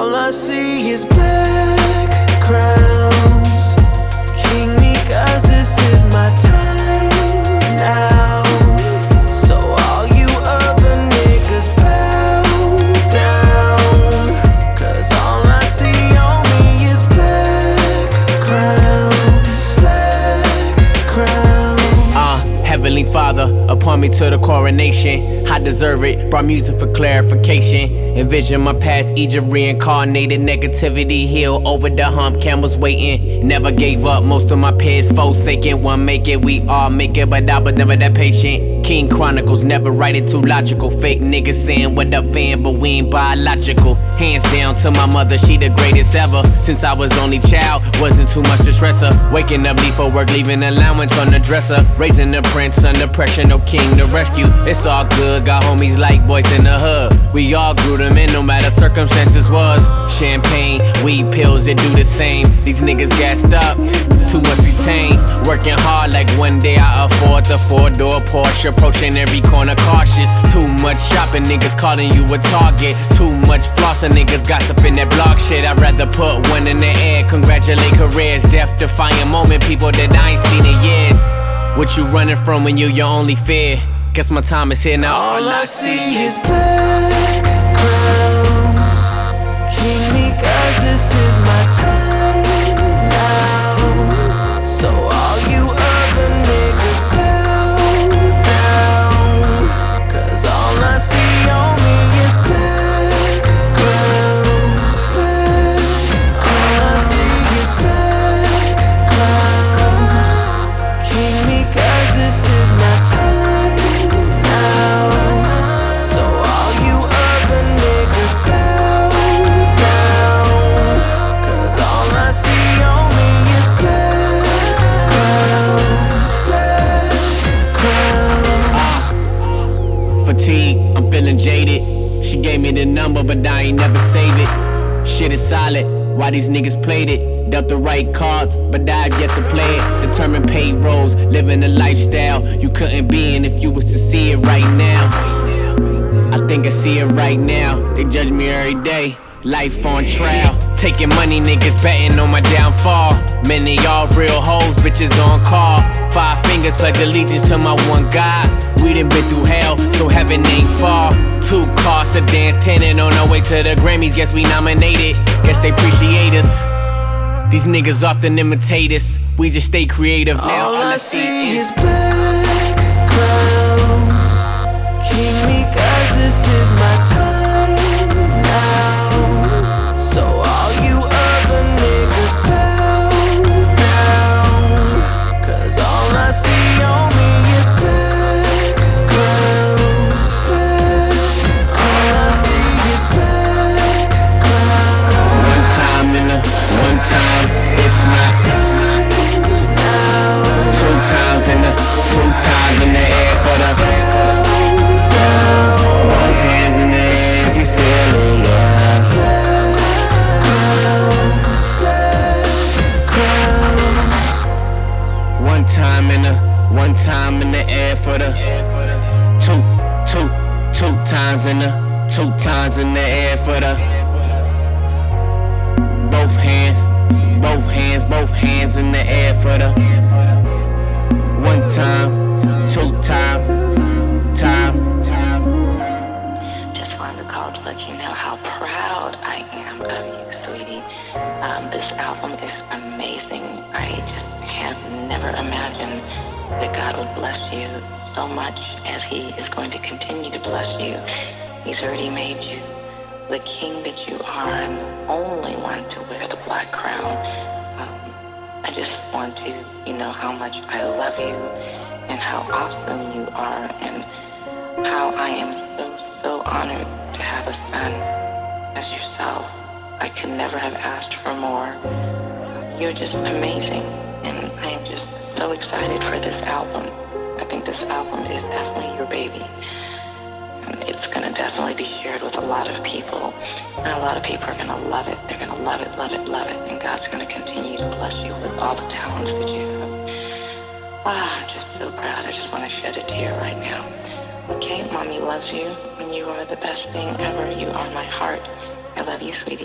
All I see is black crowns. King me, cause this is my time now. So all you other niggas bow down, cause all I see on me is black crowns. Black crowns. Heavenly Father, appoint me to the coronation. I deserve it, brought music for clarification. Envision my past, Egypt reincarnated. Negativity healed, over the hump, camels waiting. Never gave up, most of my peers forsaken. One make it, we all make it, but I was never that patient. King Chronicles, never write it too logical. Fake niggas saying what up fan, but we ain't biological. Hands down to my mother, she the greatest ever. Since I was only child, wasn't too much to stress her. Waking up late for work, leaving allowance on the dresser. Raising the prince under pressure, no king to rescue. It's all good, got homies like boys in the hood. We all grew them in, no matter circumstances was. Champagne, weed pills, it do the same. These niggas gassed up, too much butane. Working hard like one day I afford the 4-door Porsche. Approaching every corner cautious. Too much shopping, niggas calling you a target. Too much flossing, niggas gossiping that blog shit. I'd rather put one in the air, congratulate careers. Death-defying moment, people that I ain't seen in years. What you running from when you your only fear? Guess my time is here now. All I see is black crowns. King me, cause this is my time now. So all you other niggas bow down, cause all I see on me is black crowns. Black crowns. All I see is black crowns. King me, cause this is my time now. So all you other niggas bow down, cause all I see on me is black crowns. Black crowns. Fatigue, I'm feeling jaded. She gave me the number, but I ain't never save it. Shit is solid, why these niggas played it? Dealt the right cards, but I've yet to play it. Determined payrolls, living a lifestyle you couldn't be in if you was to see it right now. I think I see it right now. They judge me every day, life on trial. Taking money, niggas betting on my downfall. Many y'all real hoes, bitches on call. 5 fingers pledge allegiance to my one God. We done been through hell, so heaven ain't far. 2 car sedans, 10 on our way to the Grammys. Guess we nominated, guess they appreciate us. These niggas often imitate us, we just stay creative now. All I see is black crowns. King me, cause this is my time now. So all you other niggas bow down, cause all I see on me is black crowns. Black crowns. All I see is black crowns. One time in the one time, it's not. 2 times in the 2 times in the air for the. Both hands in the air if you feel it, yeah. One time in the air for the. 2 times in the 2 times in the air for the. Both hands in the air for the. 1 time, 2 time. Just wanted to call to let you know how proud I am of you, sweetie. This album is amazing. I just have never imagined that God would bless you so much as He is going to continue to bless you. He's already made you the king that you are and the only one to wear the black crown. I just want to, how much I love you and how awesome you are and how I am so honored to have a son as yourself. I could never have asked for more. You're just amazing, and I am just so excited for this album. I think this album is definitely your baby. And it's going to definitely be shared with a lot of people, and a lot of people are going to love it. They're going to love it, and God's going to continue to bless you with all the talents that you have. I'm just so proud. I just want to shed a tear right now. Okay, Mommy loves you, and you are the best thing ever. You are my heart. I love you, sweetie.